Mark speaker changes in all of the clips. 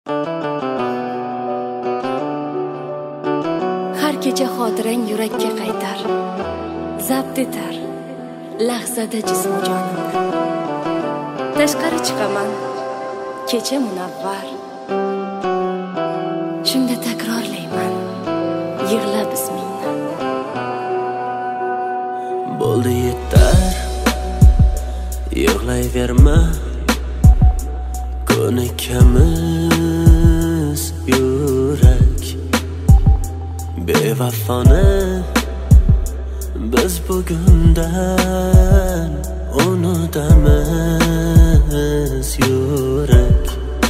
Speaker 1: Har kecha xotirang yurakka qaytar, zabt etar lahzada jismu jonimni. Tashqari chiqaman kecha munavvar, shunda takrorlayman yig'lab ismingni.
Speaker 2: Bo'ldi yetar, yig'layverma, ko'nikamiz yurak. Bevafoni biz bugundan unutamiz yurak.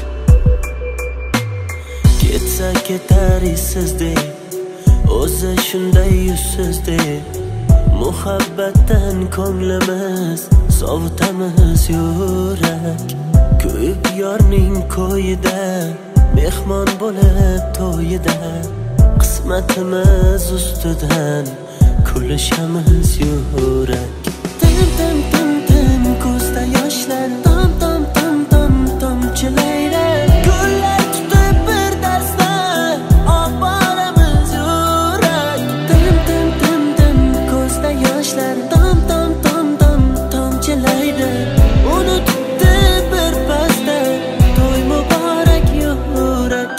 Speaker 2: Ketsa ketar izsizdek, o'zi shunday yuzsizdek. Muhabbatdan ko'nglimiz sovutamiz yurak. Kuyib yorning ko'yida, mehmon bo'lib to'yida. Qismatimiz ustidan kulishamiz yurak. Tim tim tim tim ko'zda yoshlar, tom tom tom tom tomchilaydi. Gullar tutib bir darsda oboramiz yurak. Tim tim tim tim ko'zda yoshlar, tom tom tom tom tomchilaydi. Unutibdi bir pasda to'y muborak yurak.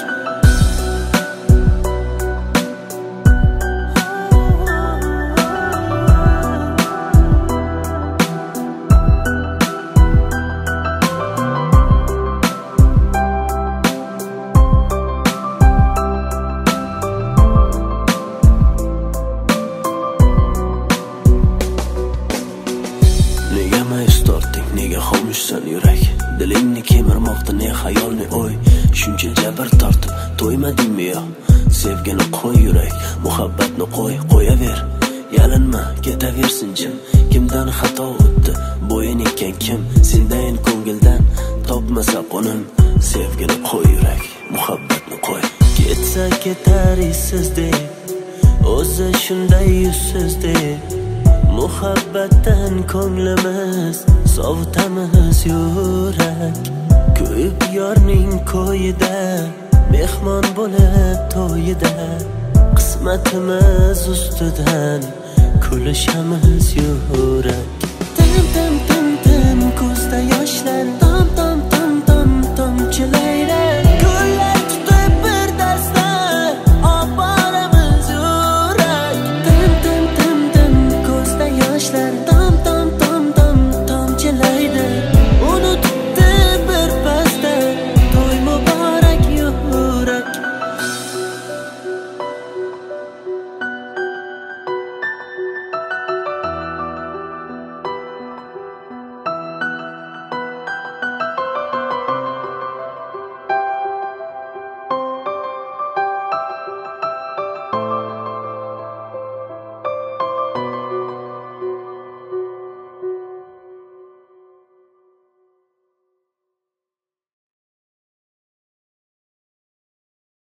Speaker 2: Nega mayus torting, nega xomushsan yurak? Dilingni kemirmoqda ne xayol ne o'y. Shuncha jabr tortib to'ymadingmi yo? Sevgini qo'y yurak, muhabbatni qo'yaver. Yalinma, ketaversin jim. Kimdan xato o'tdi, bo'yin ekan kim? Sendayin ko'ngildan topmasa qo'nim. Sevgini qo'y yurak, muhabbatni qo'y. Ketsa ketar izsizdek, o'zi shunday yuzsizdek. Muhabbatdan ko'nglimiz sovutamiz yurak. Kuyib yorning ko'yida, mehmon bo'lib to'yida. Qismatimiz ustidan kulishamiz yurak.